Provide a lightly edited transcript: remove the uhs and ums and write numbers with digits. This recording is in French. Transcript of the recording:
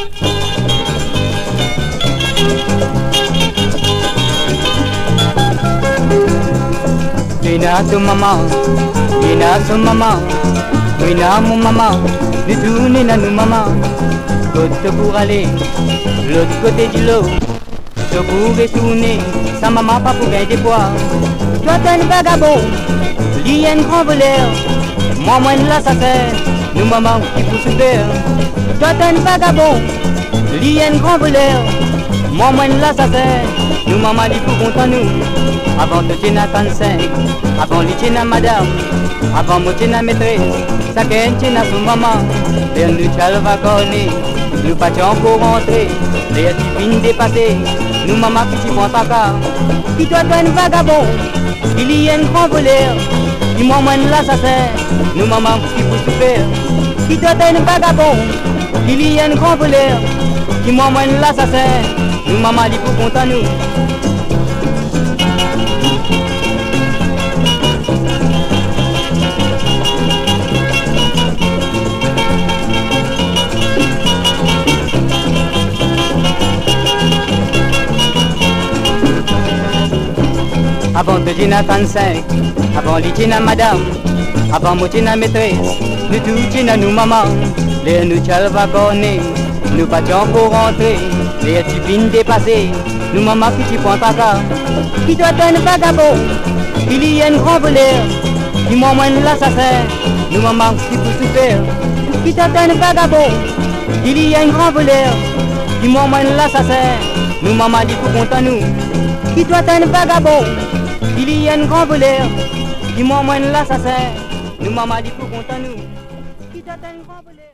Wina son maman, wina son maman, wina mon maman, nous tournons à nous maman. L'autre pour aller, l'autre côté du lot, je pourrais tourner, sa maman pas pour gagner des poids. Toi t'es un vagabond, lui un grand voleur, moi moins de l'assassin, nous maman qui pour se faire. Toi t'es un vagabond, lui un grand voleur, moi moins de l'assassin, nous maman dit pour contre nous. Avant de tenir à 35, avant de tenir à madame, avant de tenir à maîtresse, ça gagne tenir à son maman. Les nous chal va corner, nous pas encore rentrer, les divines dépassées, nous maman qui t'y prend ta car. Qui doit être un vagabond, il y a un grand voleur, qui m'emmène l'assassin, nous maman qui vous souffrir. Qui doit être un vagabond, il y a un grand voleur, qui m'emmène l'assassin, nous maman dit pour contre nous. Avant de dîner à 35, avant de dîner à madame, avant de dîner à maîtresse, nous tous dîner à nous maman, les nous chal va corner, nous pas pour rentrer, les divines dépassées, nous maman qui t'y prend ta car. Qui doit être un vagabond, il y a un grand voleur, qui m'emmène l'assassin, nous maman qui pour souffrir. Qui doit être un vagabond, il y a un grand voleur, qui m'emmène l'assassin, nous maman dit pour contre nous. Qui doit être un vagabond, il y a un grand voleur, qui m'emmène l'assassin, nous maman dit pour contre nous. Qui doit être un grand voleur.